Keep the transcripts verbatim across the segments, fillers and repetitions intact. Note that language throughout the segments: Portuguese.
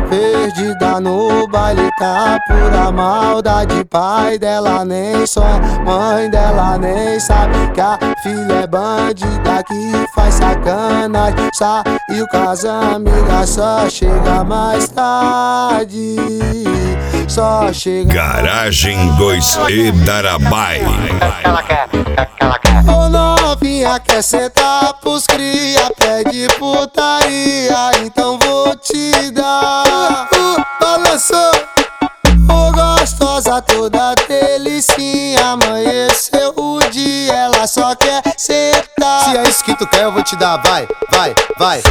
Perdida no baile, tá pura maldade. Pai dela nem sonha, mãe dela nem sabe que a filha é bandida que faz sacanagem. Saiu com as amigas, só chega mais tarde. Só chega. Garagem dois E Darabai. Ela quer, ela quer. Ô novinha, quer sentar pros cria, pede putaria, então vou te dar. Uh, balançou. Ô gostosa, toda delicinha, amanheceu o dia, ela só quer sentar. Se é isso que tu quer, eu vou te dar, vai, vai, vai.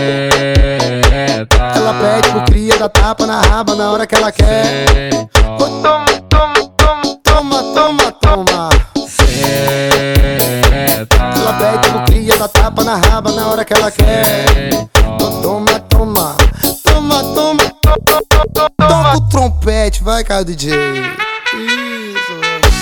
Ela pede pro cria, dá tapa na raba na hora que ela quer. Ô, toma, toma, toma, toma, toma, toma. Ela pede pro cria, dá tapa na raba na hora que ela quer. Ô, toma, toma, toma, toma, toma. Toca o trompete, vai, cara, D J. Isso.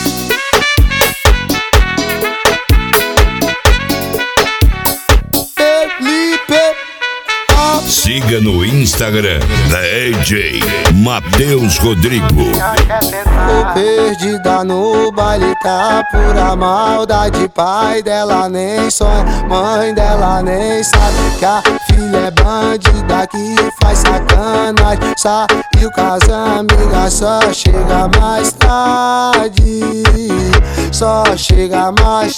Felipe. Siga no Instagram D J Matheus Rodrigo. Tô perdida no baile, tá pura maldade. Pai dela nem sonha, mãe dela nem sabe que a filha é bandida que faz sacanagem. Saiu com as amigas, só chega mais tarde. Só chega mais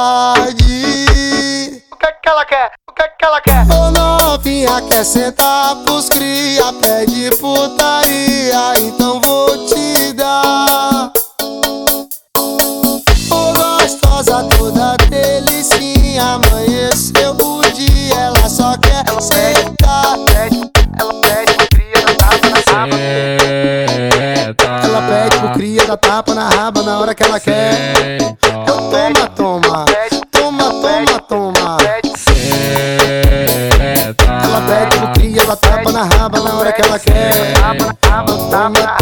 tarde. O que que ela quer? O que que ela quer? Ô novinha, quer sentar pros cria, pede putaria, então vou te dar. Ô gostosa, toda delicinha, amanheceu o dia, ela só quer Ela sentar. pede, ela pede pro cria, dá tapa na raba. Ela pede pro cria, dá tapa na raba na hora que ela quer. Eu toma, toma, toma, toma, toma. Ela pede pro cria, dá tapa na raba na hora que ela quer. Tapa na raba, tapa na raba.